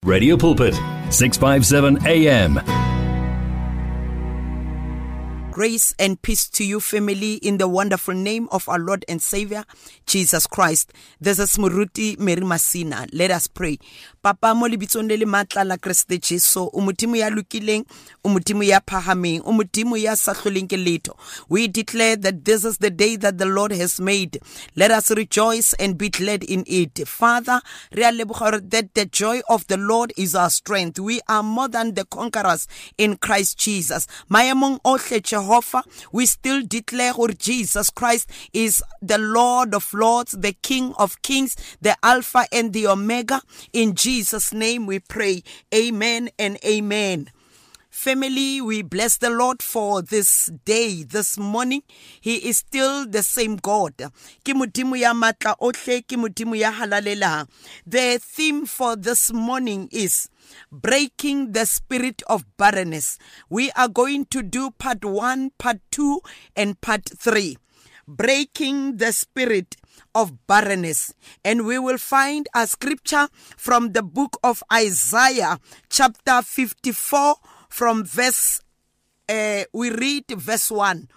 Radio Pulpit, 657 AM. Grace and peace to you, family, in the wonderful name of our Lord and Savior, Jesus Christ. This is Muruti Mary Masina. Let us pray. Papa mo lebitsong le le matla la Kriste Jesu, o modimo ya lokileng, o modimo ya phahameng, o modimo ya sa hloleng ke letho. We declare that this is the day that the Lord has made. Let us rejoice and be glad in it. Father, re a leboga that the joy of the Lord is our strength. We are more than the conquerors in Christ Jesus. Maemong ohle Jehovah, we still declare that Jesus Christ is the Lord of Lords, the King of Kings, the Alpha and the Omega. In Jesus' name we pray. Amen and amen. Family, we bless the Lord for this day, this morning. He is still the same God. Ke modimo ya matla ohle, ke modimo ya halalela. The theme for this morning is breaking the spirit of barrenness. We are going to do part 1, part 2, and part 3. Breaking the spirit of barrenness. And we will find a scripture from the book of Isaiah, chapter 54, from verse, we read verse 1.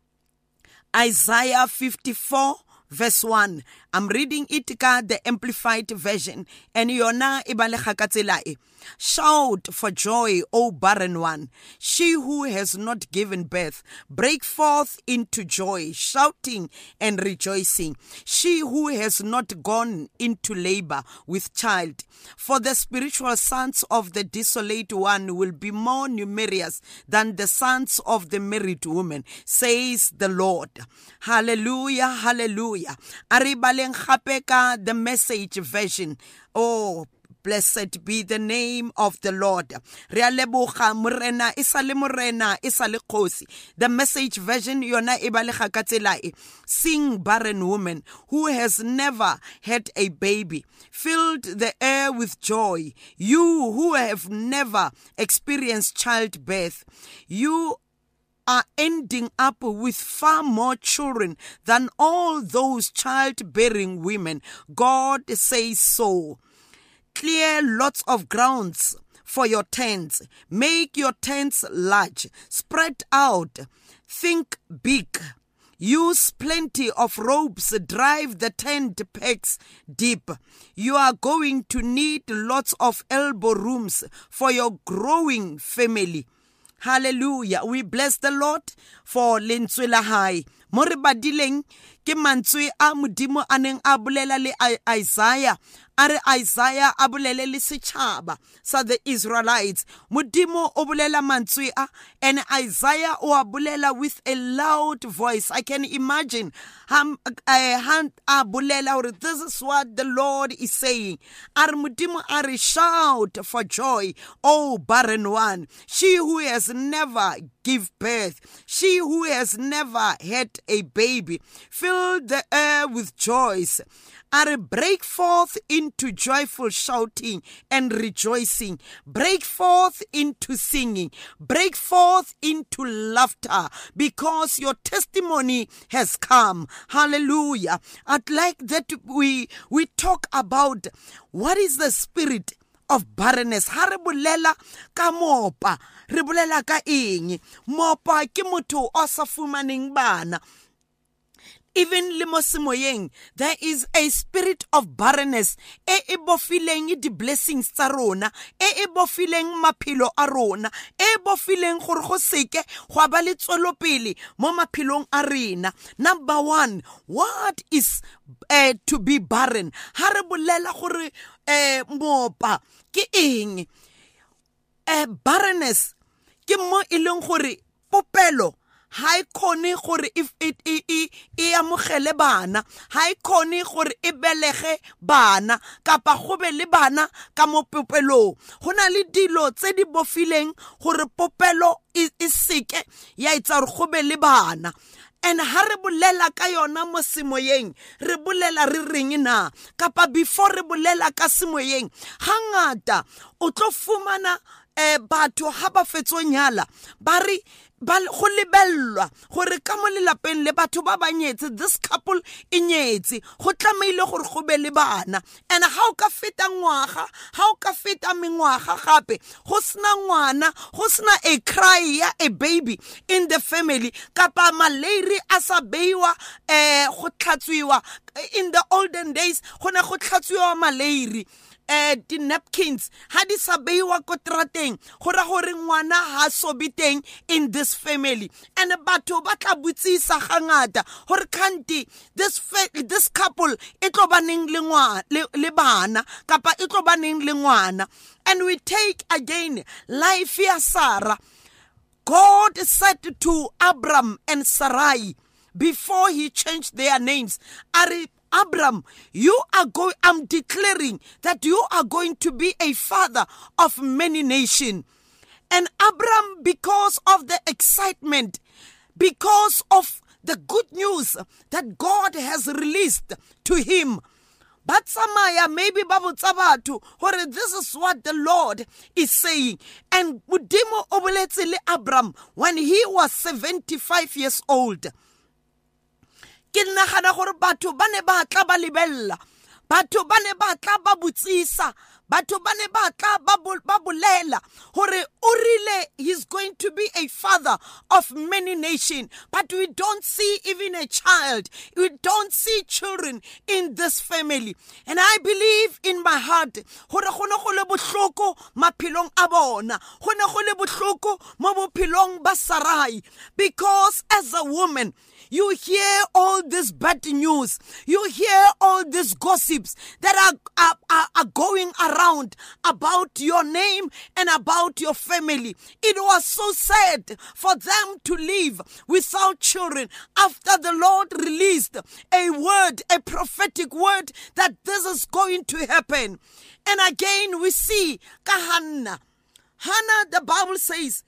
Isaiah 54, verse 1. I'm reading it ka the Amplified Version. And yona ibaleha ka tsela e. Shout for joy, O barren one, she who has not given birth. Break forth into joy, shouting and rejoicing, she who has not gone into labor with child. For the spiritual sons of the desolate one will be more numerous than the sons of the married woman, says the Lord. Hallelujah, hallelujah. Aribaleng khapeka the Message Version. Oh, blessed be the name of the Lord. Re a leboga morena isale morena isale khosi. The Message Version yona e balega ka tsela e. Sing, barren woman who has never had a baby, filled the air with joy. You who have never experienced childbirth, you are ending up with far more children than all those childbearing women. God says so. Clear lots of grounds for your tents. Make your tents large. Spread out. Think big. Use plenty of ropes. Drive the tent pegs deep. You are going to need lots of elbow rooms for your growing family. Hallelujah. We bless the Lord for lentswe la hae. Mo re badileng ke mantswe a modimo a neng a bolela le Isaiah. Are Isaiah a bolele le setšhaba sa the Israelites. Modimo o bolela mantswe a, and Isaiah o a bolela with a loud voice. I can imagine a bolela hore this is what the Lord is saying. Are modimo are shout for joy, O barren one, she who has never give birth, she who has never had a baby. Fill the air with joys. Are break forth into joyful shouting and rejoicing. Break forth into singing. Break forth into laughter, because your testimony has come. Hallelujah. I'd like that we talk about what is the spirit of barrenness. Ha re bolela ka mopa, re bolela ka eng? Mopa ke motho o sa fumaneng bana. Even le mo semoyeng, there is a spirit of barrenness e bofileng di blessings tsa rona, e bofileng maphelo a rona, e bofileng gore go seke go ba le tswelopele mo maphelong a rena. Number 1, what is to be barren? Ha re bolela gore mopa ke eng? Barrenness ke mo e leng gore popelo ha ikone gore if e amogele bana, ha ikone gore e belege bana kapa go be le bana ka mo popelong. Go na le dilo tse di bofileng gore popelo e seke ya itsa gore go be le bana. And ha re bolela ka yona mo semoyeng, re bolela re reng na? Kapa before re bolela ka semoyeng, hangata o tlo fumana batho ha ba fetso nyala ba re go lebellwa gore ka mo lelapeng le batho ba ba nyetse, this couple e nyetse, go tlameile gore go be le bana. And ha o ka feta ngwaga, ha o ka feta mengwaga gape go sena ngwana, go sena a cry ya a baby in the family, kapa malaria a sa beiwa go tlhatswiwa. In the olden days go ne go tlhatswiwa malaria the napkins ha di sa beiwa ko trateng gore ngwana ha sobiteng in this family. And batho ba tla butsisa gangata gore kanti this couple e tlo baneng le bana kapa e tlo baneng le ngwana. And we take again life ya Sarah. God said to Abram and Sarai before he changed their names, Abram, I'm declaring that you are going to be a father of many nations. And Abram, because of the excitement, because of the good news that God has released to him, but samaya maybe babu tsabatu, or this is what the Lord is saying. And Budimo obeletse le Abram when he was 75 years old. Ke nagana gore batho ba ne ba tla ba lebella, batho ba ne ba tla ba butsisa, batho ba ne ba tla ba bolela gore o rile he's going to be a father of many nations. But we don't see even a child, we don't see children in this family. And I believe in my heart gore go ne go le bohloko maphelong a bona, go ne go le bohloko mo bophelong ba Sarai, because as a woman you hear all this bad news, you hear all these gossips that are going around about your name and about your family. It was so sad for them to live without children after the Lord released a word, a prophetic word, that this is going to happen. And again we see Hannah, the Bible says,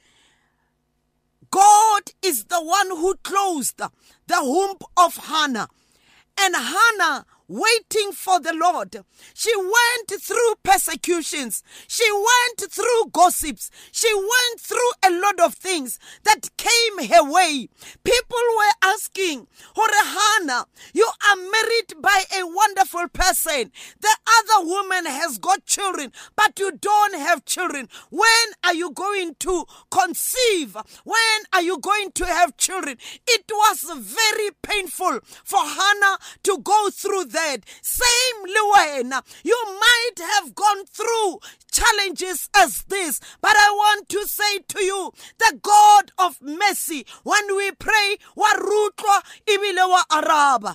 God is the one who closed the womb of Hannah. And Hannah, waiting for the Lord, she went through persecutions, she went through gossips, she went through a lot of things that came her way. People were asking, Hannah, you are married by a wonderful person. The other woman has got children, but you don't have children. When are you going to conceive? When are you going to have children? It was very painful for Hannah to go through that. Same Luwena, you might have gone through challenges as this, but I want to say to you, the God of mercy, when we pray, warutwa ibile wa araba.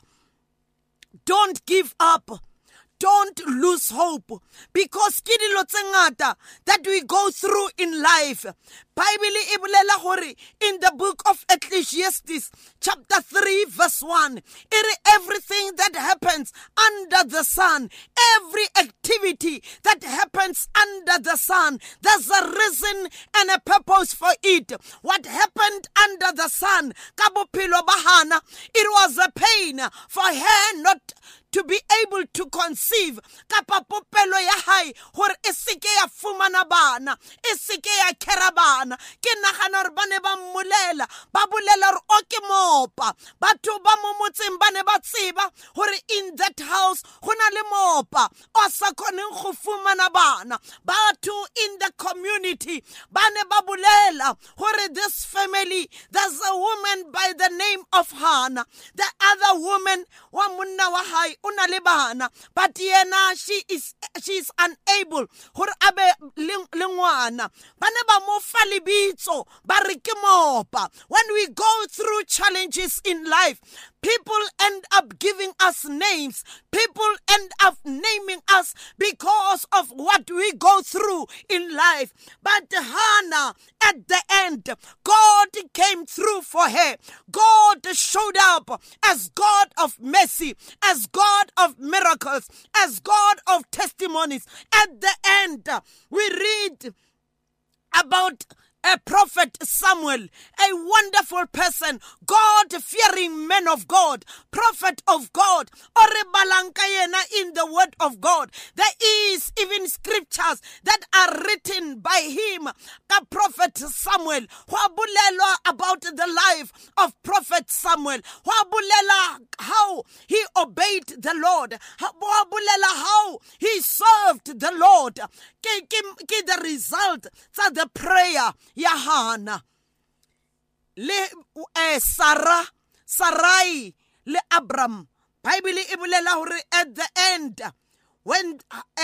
Don't give up. Don't lose hope, because kidilo tsengata that we go through in life. Bible e bolela gore in the book of Ecclesiastes chapter 3 verse 1, everything that happens under the sun, every activity that happens under the sun, there's a reason and a purpose for it. What happened under the sun, ka bophelo ba Hannah, it was a pain for her not to be able to conceive. Kapa popelo ya hai hore e seke ya fumana bana, e seke ya kera bana. Ke nagana re bane ba mmulela, ba bolela re o ke mopa. Batho ba mo motseng bane ba tseba hore in that house go na le mopa o sa kgoneng go fumana bana. Batho in the community bane ba bolela hore this family, there's a woman by the name of Hannah. The other woman wa monna wa hai una le bana, but yena she is unable hore abe le ngwana. Bane ba mo fa lebitso ba re ke mopa. When we go through challenges in life, people end up giving us names. People end up naming us because of what we go through in life. But Hannah, at the end, God came through for her. God showed up as God of mercy, as God of miracles, as God of testimonies. At the end, we read about a prophet Samuel, a wonderful person, God-fearing man of God, prophet of God, in the word of God. There is even scriptures that are written by him, the prophet Samuel, about the life of prophet Samuel, how he obeyed the Lord, how he served the Lord. The result of the prayer Hannah le Sarai le Abram. Bible ibulela hore at the end, when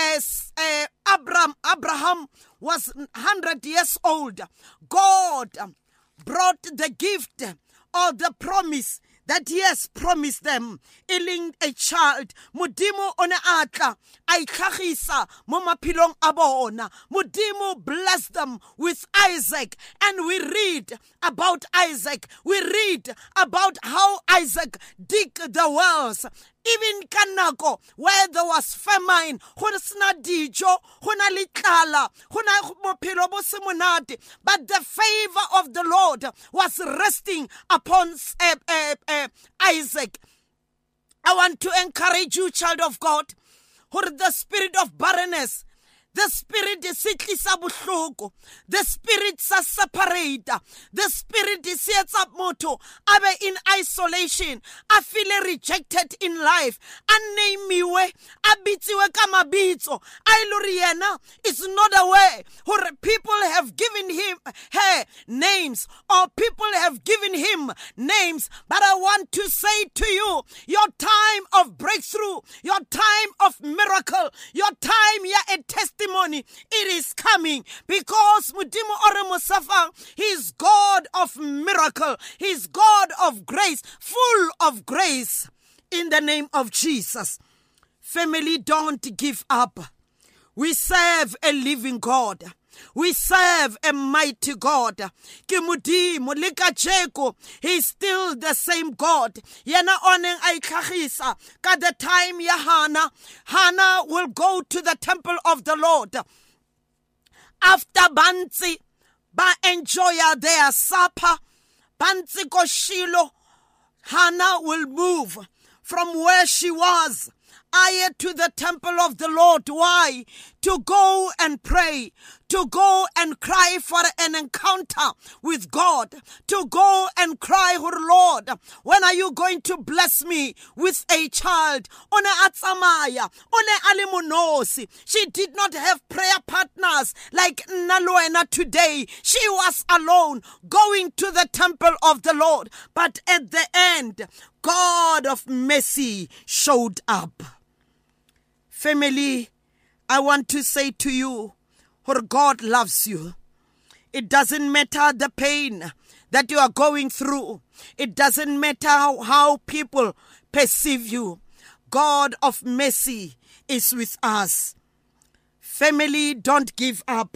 Abraham was 100 years old, God brought the gift or the promise that he has promised them, iling a child. Modimo one atla ai tlhagisa mo maphelong a bona. Modimo blessed them with Isaac, and we read about Isaac. We read about how Isaac dig the wells. Even kanako, where there was famine, but the favor of the Lord was resting upon Isaac. I want to encourage you, child of God, who the spirit of barrenness, the spirit is the spirit is separate, the spirit is moto, abe in isolation, I feel rejected in life, anemiwe, abitiwe kamabito, ailuriena is not aware, who people have given him her names, or people have given him names, but I want to say to you, your time of breakthrough, your time of miracle, your time, a testimony, it is coming, because Mudimo Ore Musafa, he is God of miracle, he is God of grace, full of grace, in the name of Jesus. Family, don't give up. We serve a living God. We serve a mighty God. Kimudimo likajeko, he's still the same God. Yena oneng ay tlhagisa ka the time ya Hannah will go to the temple of the Lord. After Banzi ba enjoy their supper, Banzi ko Shiloh, Hannah will move from where she was to the temple of the Lord. Why? To go and pray, to go and cry for an encounter with God, to go and cry, oh Lord, when are you going to bless me with a child? One atsamaya, one alimunosi. She did not have prayer partners like Naloena today. She was alone going to the temple of the Lord. But at the end, God of mercy showed up. Family, I want to say to you, for God loves you. It doesn't matter the pain that you are going through. It doesn't matter how people perceive you. God of mercy is with us. Family, don't give up.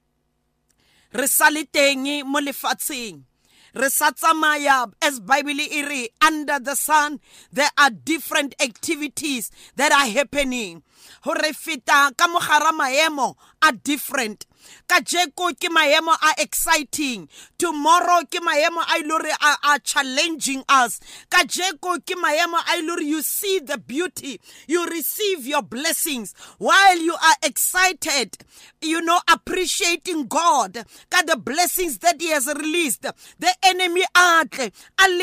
Resaliteng mo lefatsheng. Resatsamaya, as Bible iri, under the sun, there are different activities that are happening. Horefita kamogara maemo are different. Kajeko ke maemo are exciting. Tomorrow ke maemo are challenging us. Kajeko ke maemo you see the beauty. You receive your blessings while you are excited. Appreciating God. God, the blessings that He has released. The enemy but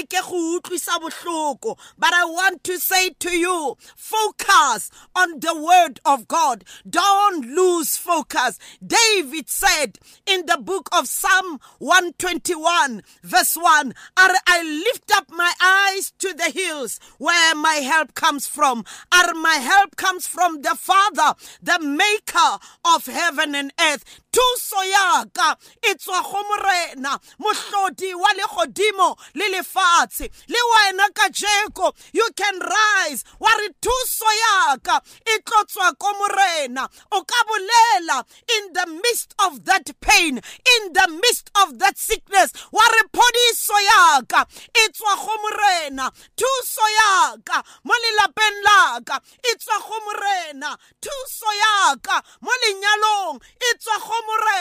I want to say to you, focus on the word of God. Don't lose focus. David said in the book of Psalm 121 verse 1, I lift up my eyes to the hills where my help comes from. My help comes from the Father, the maker of heaven and earth. Tuso yaka itswa go morena mohlodi wa legodimo le lefatshe le wena kajeko. You can rise wa re tuso yaka itlotswa ko morena o ka bolela in the midst of that pain, in the midst of that sickness, wa re phodiso yaka itswa go morena tuso yaka mo lelapeng laka itswa go morena tuso yaka mo lenyalong itswa go morena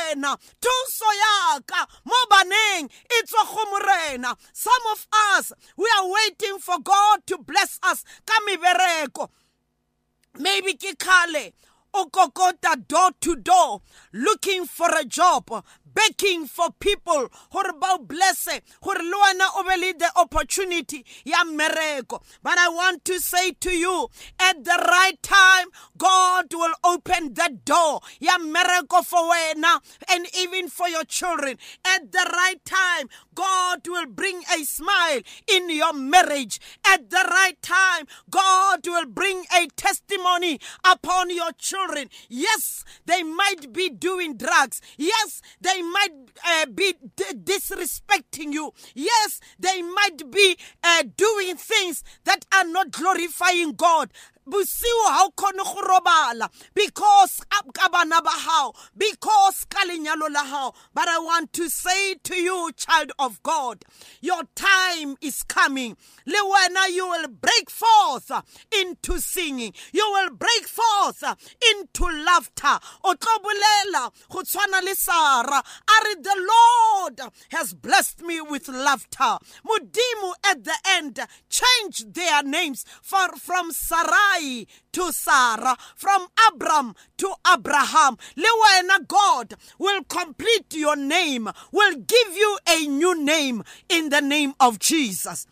wena, thuso yaka mo baneng e tswa go morena. Some of us, we are waiting for God to bless us ka mebereko. Maybe ke khale o kokota door to door looking for a job, begging for people gore ba blesse gore le wena o be le the opportunity ya mmereko. But I want to say to you, at the right time God will open the door ya mmereko for wena and even for your children. At the right time God will bring a smile in your marriage. At the right time God will bring a testimony upon your children. Yes, they might be doing drugs. Yes, they might be disrespecting you. Yes, they might be doing things that are not glorifying God. Busiwa how kono go robala because kabana ba hao, because kalinyalo la hao. But I want to say to you, child of God, your time is coming. Le wena, you will break forth into singing. You will break forth into laughter. O tlobulela go tshwana le Sarah. Are the Lord has blessed me with laughter. Mudimu at the end changed their names from Sarai to Sarah, from Abram to Abraham. Le wena, God will complete your name, will give you a new name in the name of Jesus.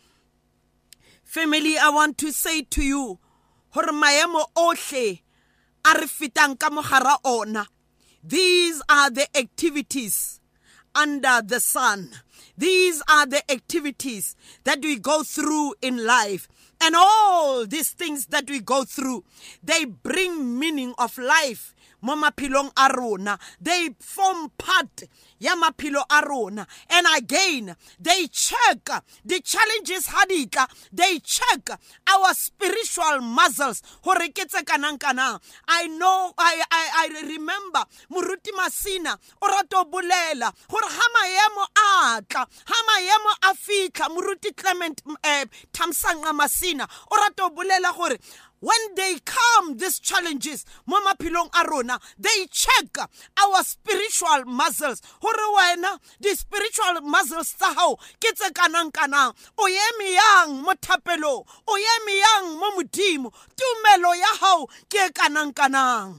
Family, I want to say to you, hore maemo ohle a re fetang ka mogara ona. These are the activities under the sun. These are the activities that we go through in life. And all these things that we go through, they bring meaning of life. Mo maphelong a rona. They form part ya maphelo a rona. And again, they check the challenges hadika. They check our spiritual muscles. I know, I remember Muruti Masina orato bulela hore ha maemo atla ha maemo afika Muruti Clement Tamsanga Masina orato bulela hore when they come, these challenges, Mama Pilong Arona, they check our spiritual muscles. Hore the spiritual muscles taho, kitse kanang kanang, oyemi yang motapelo, oyemi yang momudimu, tumelo yahao, ke kanang kanang.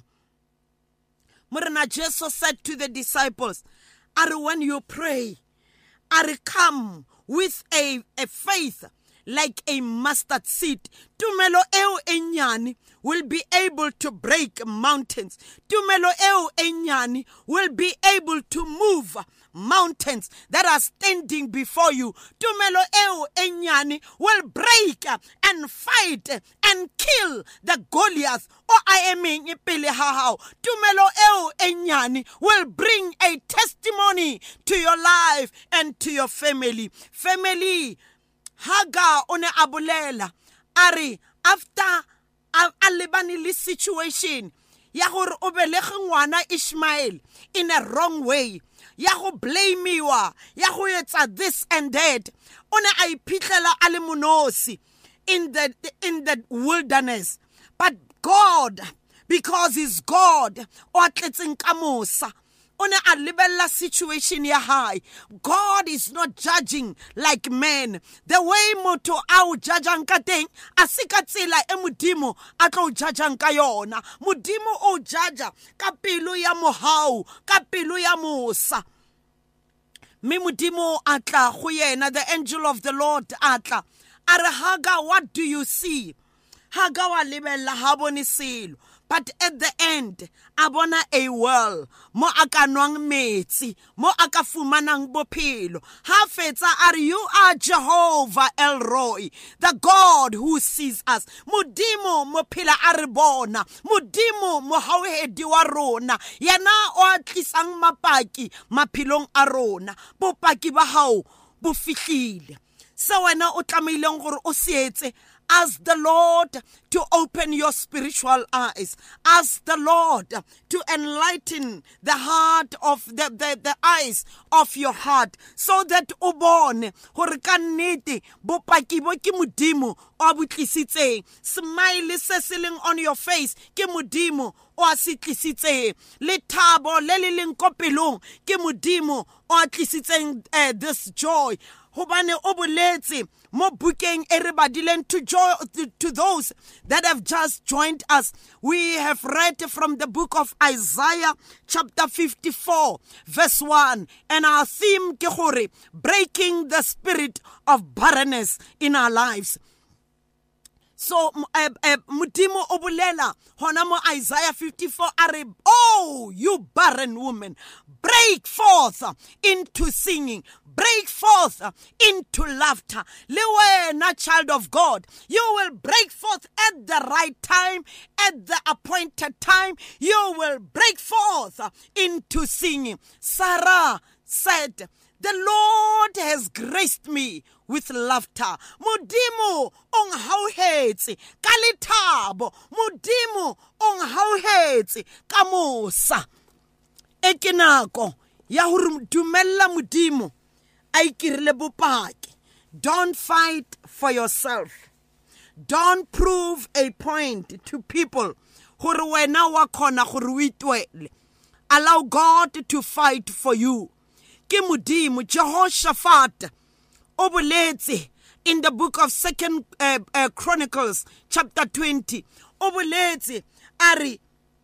Murana Jesus said to the disciples, are when you pray, are come with a faith like a mustard seed. Tumelo eo enyani will be able to break mountains. Tumelo eo enyani will be able to move mountains that are standing before you. Tumelo eo enyani will break and fight and kill the Goliath. O aemeng ipele hao. Tumelo eo enyani will bring a testimony to your life and to your family. Family, Hagar one abulela ari after alibani li situation ya gore o belege ngwana Ishmael in a wrong way ya go blame iwa ya go etsa this and that one a iphitlhela a le monosi in the wilderness, but God, because he's God o atletseng ka mosa on a libella situation ya high. God is not judging like men. The way moto au judging kateng asika tsela e modimo a tlo judging ka yona. Modimo o judge ka pelo ya mohau, ka pelo ya mosa. Me modimo atla go yena, the angel of the Lord atla. Are Hagar, what do you see? Hagar wa libella ha bone selo. But at the end, abona a well, mo akanwang metsi, mo akafumanang bophelo. Ha fetsa are you are Jehovah El Roi, the God who sees us. Modimo mo phela a re bona, modimo mo hauhedi wa rona, yana o tlisang mapaki maphelong a rona. Bopaki ba hao bo fihlile. Se wena o tlameileng gore o se etse Ask the Lord to open your spiritual eyes. Ask the Lord to enlighten the heart of the eyes of your heart, so that o bone hore ka nnete bopaki bo ke modimo o bo tlisitseng. Smile se se leng on your face ke modimo o a se tlisitseng. Le thabo le le leng ko pelong ke modimo o a tlisitseng this joy. Hobane o boletse mo bukeng e re badileng to those that have just joined us. We have read from the book of Isaiah chapter 54 verse 1, and our theme ke gore breaking the spirit of barrenness in our lives. So modimo o bolela hona mo Isaiah 54 are, oh, you barren woman, break forth into singing, break forth into laughter. Le wena, child of God, you will break forth at the right time, at the appointed time. You will break forth into singing. Sarah said, the Lord has graced me with laughter. Modimo ong hauhetsi ka lethabo. Modimo ong hauhetsi ka mosa. E ke nako ya hore dumella modimo a ikirile bopaki. Don't fight for yourself. Don't prove a point to people hore wena wa khona hore o itwele. Allow God to fight for you. Ke modimo Jehoshaphat o boletse in the book of 2 Chronicles chapter 20. O boletse are, we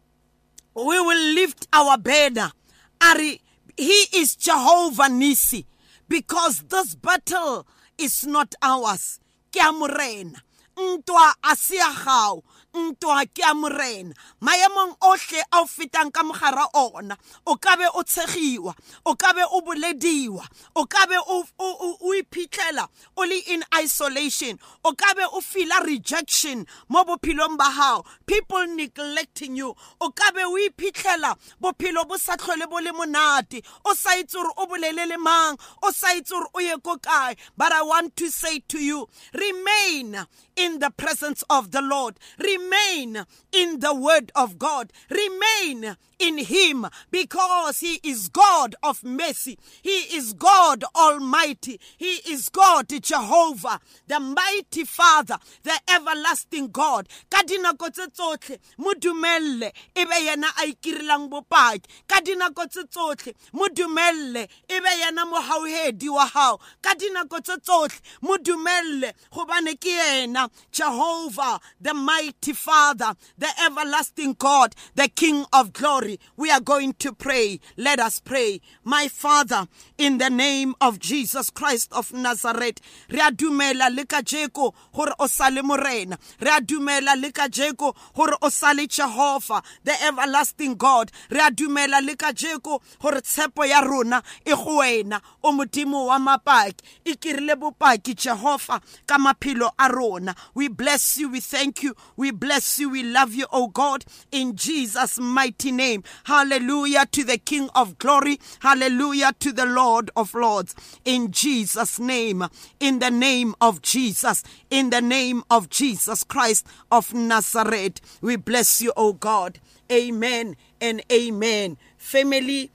will lift our banner. Are, he is Jehovah Nisi, because this battle is not ours. Ke a morena. Ntwa a se ya gao, ntwa ke a morena. Maemong ohle a o fetang ka mogara ona, o ka be o tshegiwa, o ka be o bolediwa, o ka be o iphitlhela o le in isolation, o ka be o feel rejection mo bophelong ba hao, people neglecting you, o ka be o iphitlhela bophelo bo sa tlhole bo le monate, o sa itse gore o bolele le mang, o sa itse gore o ye ko kae. But I want to say to you, remain in the presence of the Lord. Remain in the word of God. Remain in him, because he is God of mercy. He is God Almighty. He is God Jehovah, the mighty Father, the everlasting God. Ka dinako tse tsotlhe mo dumelle e be yena a ikirilang bopaki. Ka dinako tse tsotlhe mo dumelle e be yena mohauhedi wa hao. Ka dinako tse tsotlhe mo dumelle gobane ke yena Jehovah, the mighty Father, the everlasting God, the King of glory. We are going to pray. Let us pray. My Father, in the name of Jesus Christ of Nazareth, re a dumela le kajeko hore o sale morena. Re a dumela le kajeko hore o sale Jehovah, the everlasting God. Re a dumela le kajeko hore tshepo ya rona e go wena, o modimo wa mapaki. Ikirile bopaki Jehovah ka maphelo a rona. We bless you, we thank you, we bless you, we love you, oh God, in Jesus' mighty name. Hallelujah to the King of glory. Hallelujah to the Lord of lords. In Jesus' name, in the name of Jesus, in the name of Jesus Christ of Nazareth, we bless you, oh God. Amen and amen. Family,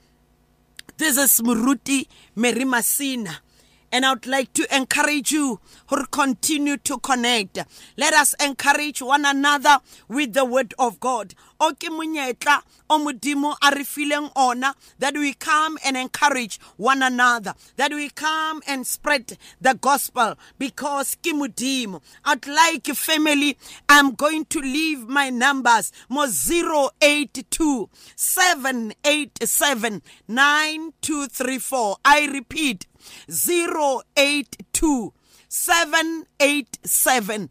this is Muruti Mary Masina. And I would like to encourage you to continue to connect. Let us encourage one another with the word of God. Oke munyetla o modimo a re fileng ona, that we come and encourage one another, that we come and spread the gospel, because ke modimo. I'd like, family, I'm going to leave my numbers mo 082 787 9234. I repeat, 082 787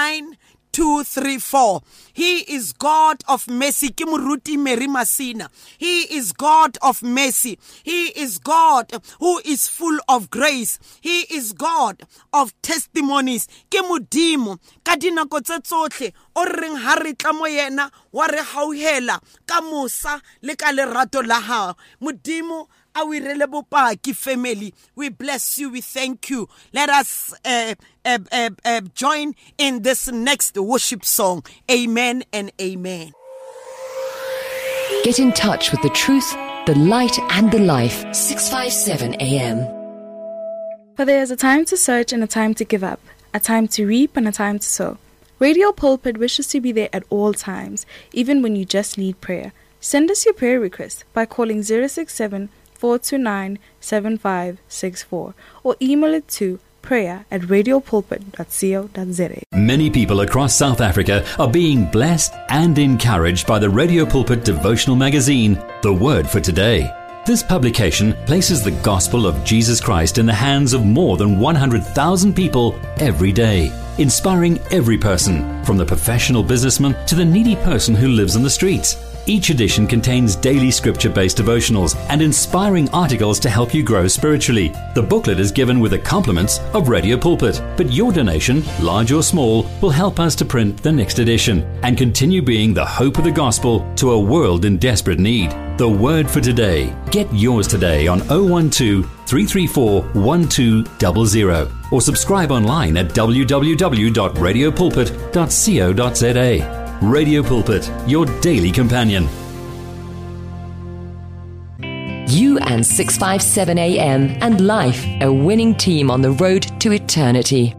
9234. He is God of mercy. Ke Muruti Mary Masina. He is God of mercy. He is God who is full of grace. He is God of testimonies. Ke modimo ka dinako tse tsotlhe o reng ha re tla mo yena wa re hauhela ka mosa le ka lerato la hao. Modimo Awirele bopaki family, we bless you, we thank you. Let us join in this next worship song. Amen and amen. Get in touch with the truth, the light and the life. 657 AM. For there is a time to search and a time to give up, a time to reap and a time to sow. Radio Pulpit wishes to be there at all times, even when you just need prayer. Send us your prayer request by calling 067-429-7564 or email it to prayer@radiopulpit.co.za. Many people across South Africa are being blessed and encouraged by the Radio Pulpit devotional magazine, The Word for Today. This publication places the gospel of Jesus Christ in the hands of more than 100,000 people every day, inspiring every person, from the professional businessman to the needy person who lives on the streets. Each edition contains daily scripture-based devotionals and inspiring articles to help you grow spiritually. The booklet is given with the compliments of Radio Pulpit, but your donation, large or small, will help us to print the next edition and continue being the hope of the gospel to a world in desperate need. The Word for Today. Get yours today on 012-334-1200 or subscribe online at www.radiopulpit.co.za. Radio Pulpit, your daily companion. You and 657 AM and life, a winning team on the road to eternity.